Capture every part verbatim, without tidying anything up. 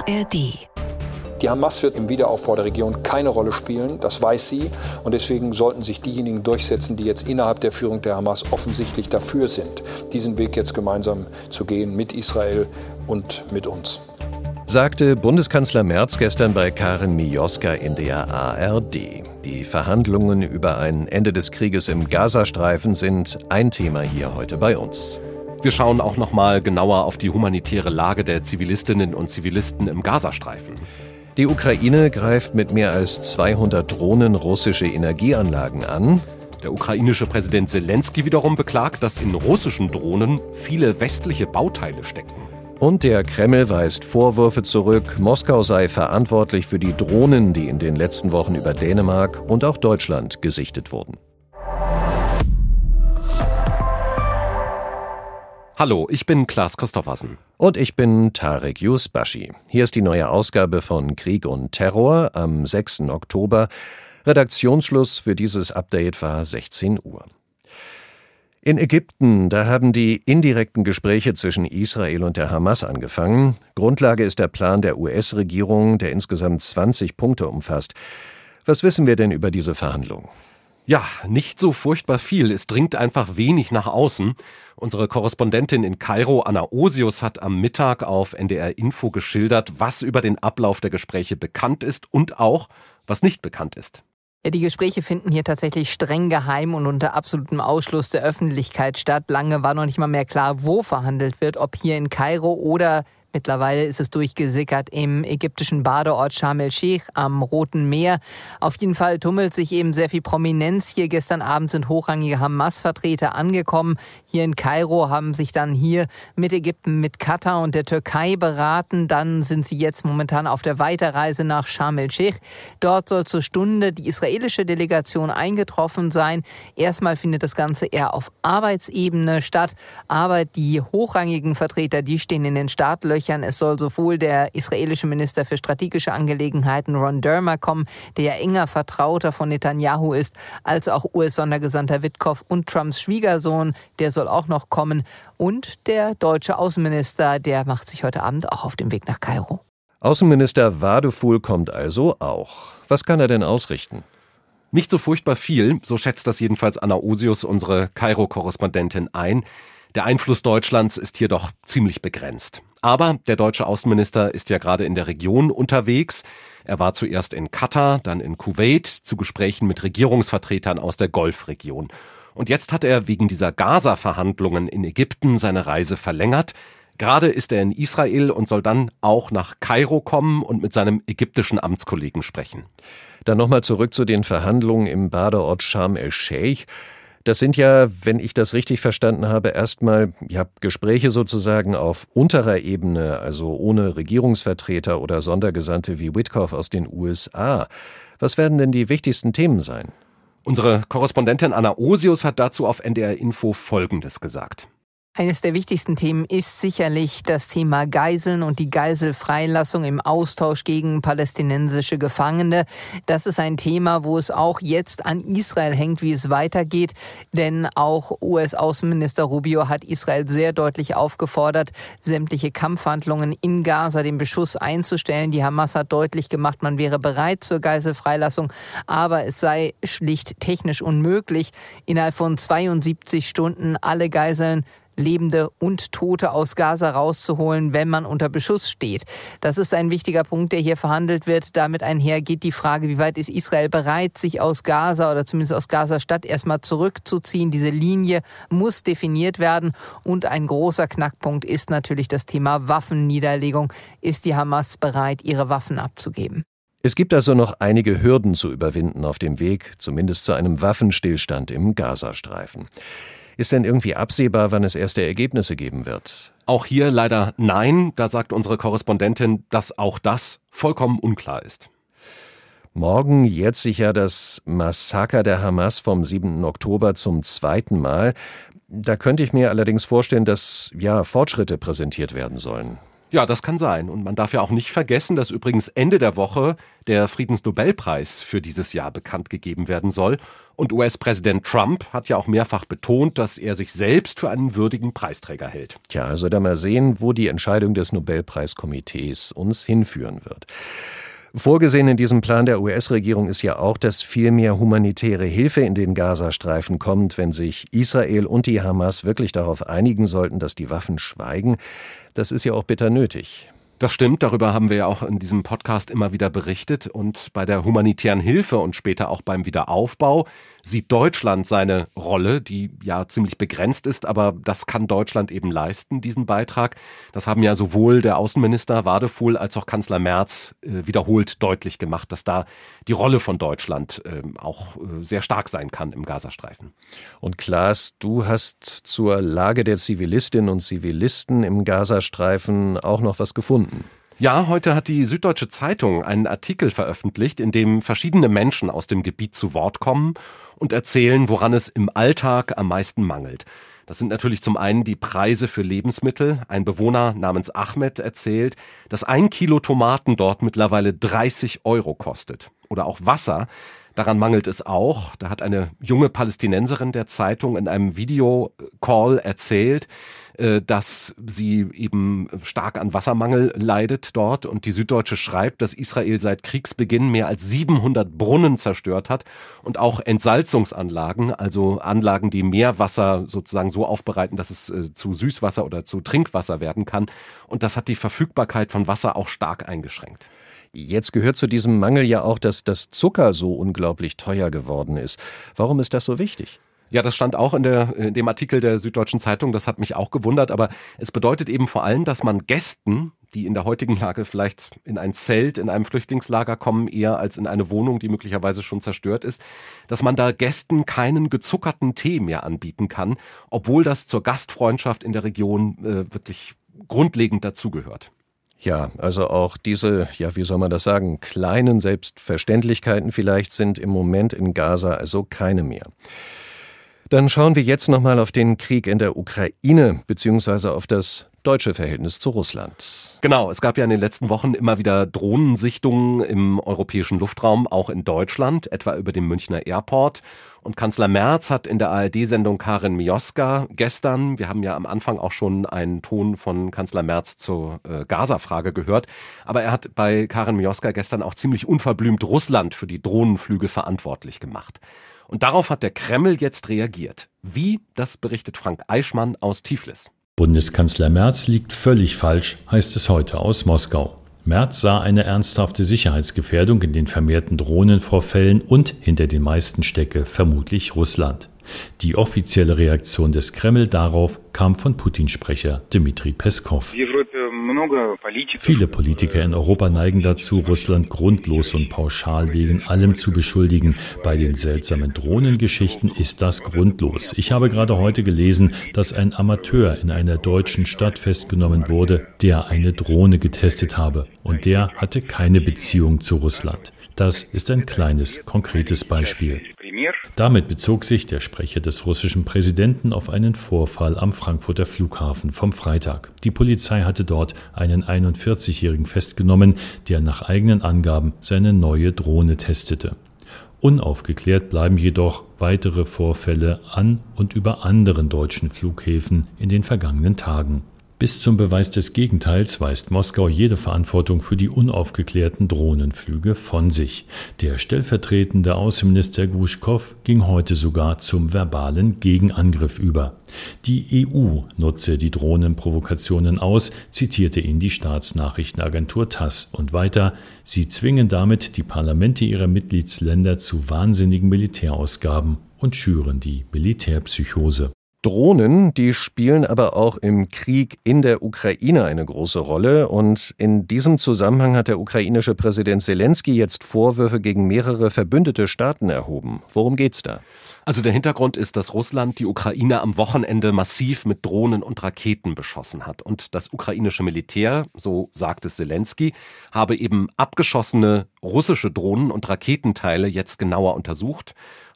R D. Die Hamas wird im Wiederaufbau der Region keine Rolle spielen, das weiß sie. Und deswegen sollten sich diejenigen durchsetzen, die jetzt innerhalb der Führung der Hamas offensichtlich dafür sind, diesen Weg jetzt gemeinsam zu gehen mit Israel und mit uns. Sagte Bundeskanzler Merz gestern bei Karin Mioska in der A R D. Die Verhandlungen über ein Ende des Krieges im Gazastreifen sind ein Thema hier heute bei uns. Wir schauen auch noch mal genauer auf die humanitäre Lage der Zivilistinnen und Zivilisten im Gazastreifen. Die Ukraine greift mit mehr als zweihundert Drohnen russische Energieanlagen an. Der ukrainische Präsident Selenskyj wiederum beklagt, dass in russischen Drohnen viele westliche Bauteile stecken. Und der Kreml weist Vorwürfe zurück, Moskau sei verantwortlich für die Drohnen, die in den letzten Wochen über Dänemark und auch Deutschland gesichtet wurden. Hallo, ich bin Klaas Christoffersen. Und ich bin Tarek Yusbashi. Hier ist die neue Ausgabe von Krieg und Terror am sechsten Oktober. Redaktionsschluss für dieses Update war sechzehn Uhr. In Ägypten, da haben die indirekten Gespräche zwischen Israel und der Hamas angefangen. Grundlage ist der Plan der U S-Regierung, der insgesamt zwanzig Punkte umfasst. Was wissen wir denn über diese Verhandlungen? Ja, nicht so furchtbar viel. Es dringt einfach wenig nach außen. Unsere Korrespondentin in Kairo, Anna Osius, hat am Mittag auf N D R Info geschildert, was über den Ablauf der Gespräche bekannt ist und auch, was nicht bekannt ist. Ja, die Gespräche finden hier tatsächlich streng geheim und unter absolutem Ausschluss der Öffentlichkeit statt. Lange war noch nicht mal mehr klar, wo verhandelt wird, ob hier in Kairo oder mittlerweile ist es durchgesickert im ägyptischen Badeort Sharm el-Sheikh am Roten Meer. Auf jeden Fall tummelt sich eben sehr viel Prominenz hier. Gestern Abend sind hochrangige Hamas-Vertreter angekommen. Hier in Kairo haben sich dann hier mit Ägypten, mit Katar und der Türkei beraten. Dann sind sie jetzt momentan auf der Weiterreise nach Sharm el-Sheikh. Dort soll zur Stunde die israelische Delegation eingetroffen sein. Erstmal findet das Ganze eher auf Arbeitsebene statt. Aber die hochrangigen Vertreter, die stehen in den Startlöchern. Es soll sowohl der israelische Minister für strategische Angelegenheiten Ron Dermer kommen, der ja enger Vertrauter von Netanyahu ist, als auch U S-Sondergesandter Witkoff und Trumps Schwiegersohn, der soll auch noch kommen. Und der deutsche Außenminister, der macht sich heute Abend auch auf den Weg nach Kairo. Außenminister Wadeful kommt also auch. Was kann er denn ausrichten? Nicht so furchtbar viel, so schätzt das jedenfalls Anna Osius, unsere Kairo-Korrespondentin, ein. Der Einfluss Deutschlands ist hier doch ziemlich begrenzt. Aber der deutsche Außenminister ist ja gerade in der Region unterwegs. Er war zuerst in Katar, dann in Kuwait zu Gesprächen mit Regierungsvertretern aus der Golfregion. Und jetzt hat er wegen dieser Gaza-Verhandlungen in Ägypten seine Reise verlängert. Gerade ist er in Israel und soll dann auch nach Kairo kommen und mit seinem ägyptischen Amtskollegen sprechen. Dann nochmal zurück zu den Verhandlungen im Badeort Sharm el-Sheikh. Das sind ja, wenn ich das richtig verstanden habe, erstmal ja, Gespräche sozusagen auf unterer Ebene, also ohne Regierungsvertreter oder Sondergesandte wie Witkoff aus den U S A. Was werden denn die wichtigsten Themen sein? Unsere Korrespondentin Anna Osius hat dazu auf N D R Info Folgendes gesagt. Eines der wichtigsten Themen ist sicherlich das Thema Geiseln und die Geiselfreilassung im Austausch gegen palästinensische Gefangene. Das ist ein Thema, wo es auch jetzt an Israel hängt, wie es weitergeht. Denn auch U S-Außenminister Rubio hat Israel sehr deutlich aufgefordert, sämtliche Kampfhandlungen in Gaza, den Beschuss einzustellen. Die Hamas hat deutlich gemacht, man wäre bereit zur Geiselfreilassung, aber es sei schlicht technisch unmöglich, innerhalb von zweiundsiebzig Stunden alle Geiseln, Lebende und Tote aus Gaza rauszuholen, wenn man unter Beschuss steht. Das ist ein wichtiger Punkt, der hier verhandelt wird. Damit einher geht die Frage, wie weit ist Israel bereit, sich aus Gaza oder zumindest aus Gaza-Stadt erstmal zurückzuziehen. Diese Linie muss definiert werden. Und ein großer Knackpunkt ist natürlich das Thema Waffenniederlegung. Ist die Hamas bereit, ihre Waffen abzugeben? Es gibt also noch einige Hürden zu überwinden auf dem Weg, zumindest zu einem Waffenstillstand im Gazastreifen. Ist denn irgendwie absehbar, wann es erste Ergebnisse geben wird? Auch hier leider nein. Da sagt unsere Korrespondentin, dass auch das vollkommen unklar ist. Morgen jährt sich ja das Massaker der Hamas vom siebten Oktober zum zweiten Mal. Da könnte ich mir allerdings vorstellen, dass ja Fortschritte präsentiert werden sollen. Ja, das kann sein. Und man darf ja auch nicht vergessen, dass übrigens Ende der Woche der Friedensnobelpreis für dieses Jahr bekannt gegeben werden soll. Und U S-Präsident Trump hat ja auch mehrfach betont, dass er sich selbst für einen würdigen Preisträger hält. Tja, also da mal sehen, wo die Entscheidung des Nobelpreiskomitees uns hinführen wird. Vorgesehen in diesem Plan der U S-Regierung ist ja auch, dass viel mehr humanitäre Hilfe in den Gazastreifen kommt, wenn sich Israel und die Hamas wirklich darauf einigen sollten, dass die Waffen schweigen. Das ist ja auch bitter nötig. Das stimmt, darüber haben wir ja auch in diesem Podcast immer wieder berichtet. Und bei der humanitären Hilfe und später auch beim Wiederaufbau sieht Deutschland seine Rolle, die ja ziemlich begrenzt ist, aber das kann Deutschland eben leisten, diesen Beitrag. Das haben ja sowohl der Außenminister Wadefuhl als auch Kanzler Merz äh, wiederholt deutlich gemacht, dass da die Rolle von Deutschland äh, auch äh, sehr stark sein kann im Gazastreifen. Und Klaas, du hast zur Lage der Zivilistinnen und Zivilisten im Gazastreifen auch noch was gefunden. Ja, heute hat die Süddeutsche Zeitung einen Artikel veröffentlicht, in dem verschiedene Menschen aus dem Gebiet zu Wort kommen und erzählen, woran es im Alltag am meisten mangelt. Das sind natürlich zum einen die Preise für Lebensmittel. Ein Bewohner namens Ahmed erzählt, dass ein Kilo Tomaten dort mittlerweile dreißig Euro kostet. Oder auch Wasser. Daran mangelt es auch. Da hat eine junge Palästinenserin der Zeitung in einem Videocall erzählt, dass sie eben stark an Wassermangel leidet dort. Und die Süddeutsche schreibt, dass Israel seit Kriegsbeginn mehr als siebenhundert Brunnen zerstört hat und auch Entsalzungsanlagen, also Anlagen, die Meerwasser sozusagen so aufbereiten, dass es zu Süßwasser oder zu Trinkwasser werden kann. Und das hat die Verfügbarkeit von Wasser auch stark eingeschränkt. Jetzt gehört zu diesem Mangel ja auch, dass das Zucker so unglaublich teuer geworden ist. Warum ist das so wichtig? Ja, das stand auch in, der, in dem Artikel der Süddeutschen Zeitung, das hat mich auch gewundert, aber es bedeutet eben vor allem, dass man Gästen, die in der heutigen Lage vielleicht in ein Zelt, in einem Flüchtlingslager kommen, eher als in eine Wohnung, die möglicherweise schon zerstört ist, dass man da Gästen keinen gezuckerten Tee mehr anbieten kann, obwohl das zur Gastfreundschaft in der Region äh, wirklich grundlegend dazugehört. Ja, also auch diese, ja, wie soll man das sagen, kleinen Selbstverständlichkeiten vielleicht sind im Moment in Gaza also keine mehr. Dann schauen wir jetzt nochmal auf den Krieg in der Ukraine, beziehungsweise auf das deutsche Verhältnis zu Russland. Genau, es gab ja in den letzten Wochen immer wieder Drohnensichtungen im europäischen Luftraum, auch in Deutschland, etwa über dem Münchner Airport. Und Kanzler Merz hat in der A R D-Sendung Karin Mioska gestern, wir haben ja am Anfang auch schon einen Ton von Kanzler Merz zur äh, Gaza-Frage gehört, aber er hat bei Karin Mioska gestern auch ziemlich unverblümt Russland für die Drohnenflüge verantwortlich gemacht. Und darauf hat der Kreml jetzt reagiert. Wie, das berichtet Frank Eichmann aus Tiflis. Bundeskanzler Merz liegt völlig falsch, heißt es heute aus Moskau. Merz sah eine ernsthafte Sicherheitsgefährdung in den vermehrten Drohnenvorfällen und hinter den meisten stecke vermutlich Russland. Die offizielle Reaktion des Kreml darauf kam von Putin-Sprecher Dmitri Peskov. Viele Politiker in Europa neigen dazu, Russland grundlos und pauschal wegen allem zu beschuldigen. Bei den seltsamen Drohnengeschichten ist das grundlos. Ich habe gerade heute gelesen, dass ein Amateur in einer deutschen Stadt festgenommen wurde, der eine Drohne getestet habe. Und der hatte keine Beziehung zu Russland. Das ist ein kleines, konkretes Beispiel. Damit bezog sich der Sprecher des russischen Präsidenten auf einen Vorfall am Frankfurter Flughafen vom Freitag. Die Polizei hatte dort einen einundvierzigjährigen festgenommen, der nach eigenen Angaben seine neue Drohne testete. Unaufgeklärt bleiben jedoch weitere Vorfälle an und über anderen deutschen Flughäfen in den vergangenen Tagen. Bis zum Beweis des Gegenteils weist Moskau jede Verantwortung für die unaufgeklärten Drohnenflüge von sich. Der stellvertretende Außenminister Gruschkow ging heute sogar zum verbalen Gegenangriff über. Die E U nutze die Drohnenprovokationen aus, zitierte ihn die Staatsnachrichtenagentur TASS und weiter, sie zwingen damit die Parlamente ihrer Mitgliedsländer zu wahnsinnigen Militärausgaben und schüren die Militärpsychose. Drohnen, die spielen aber auch im Krieg in der Ukraine eine große Rolle. Und in diesem Zusammenhang hat der ukrainische Präsident Selenskyj jetzt Vorwürfe gegen mehrere verbündete Staaten erhoben. Worum geht's da? Also der Hintergrund ist, dass Russland die Ukraine am Wochenende massiv mit Drohnen und Raketen beschossen hat. Und das ukrainische Militär, so sagt es Selenskyj, habe eben abgeschossene russische Drohnen und Raketenteile jetzt genauer untersucht,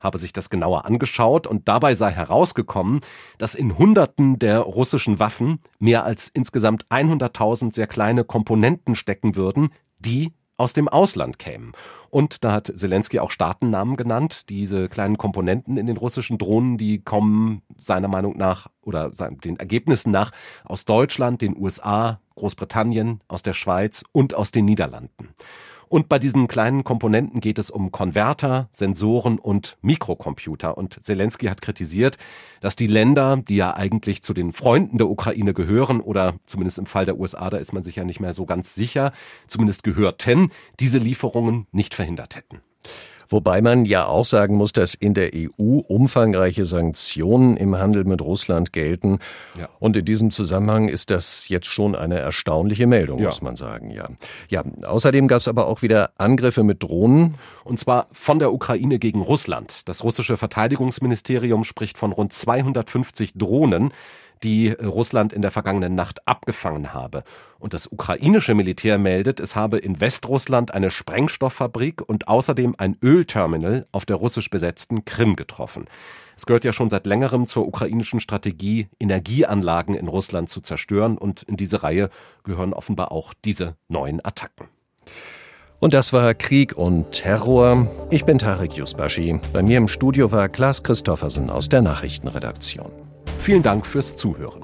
habe sich das genauer angeschaut und dabei sei herausgekommen, dass in Hunderten der russischen Waffen mehr als insgesamt hunderttausend sehr kleine Komponenten stecken würden, die aus dem Ausland kämen. Und da hat Selenskyj auch Staatennamen genannt. Diese kleinen Komponenten in den russischen Drohnen, die kommen seiner Meinung nach oder den Ergebnissen nach aus Deutschland, den U S A, Großbritannien, aus der Schweiz und aus den Niederlanden. Und bei diesen kleinen Komponenten geht es um Konverter, Sensoren und Mikrocomputer. Und Selenskyj hat kritisiert, dass die Länder, die ja eigentlich zu den Freunden der Ukraine gehören, oder zumindest im Fall der U S A, da ist man sich ja nicht mehr so ganz sicher, zumindest gehörten, diese Lieferungen nicht verhindert hätten. Wobei man ja auch sagen muss, dass in der E U umfangreiche Sanktionen im Handel mit Russland gelten. Ja. Und in diesem Zusammenhang ist das jetzt schon eine erstaunliche Meldung, ja. muss man sagen. Ja. Ja, außerdem gab es aber auch wieder Angriffe mit Drohnen. Und zwar von der Ukraine gegen Russland. Das russische Verteidigungsministerium spricht von rund zweihundertfünfzig Drohnen, die Russland in der vergangenen Nacht abgefangen habe. Und das ukrainische Militär meldet, es habe in Westrussland eine Sprengstofffabrik und außerdem ein Ölterminal auf der russisch besetzten Krim getroffen. Es gehört ja schon seit längerem zur ukrainischen Strategie, Energieanlagen in Russland zu zerstören. Und in diese Reihe gehören offenbar auch diese neuen Attacken. Und das war Krieg und Terror. Ich bin Tarek Yusbashi. Bei mir im Studio war Klaas Christoffersen aus der Nachrichtenredaktion. Vielen Dank fürs Zuhören.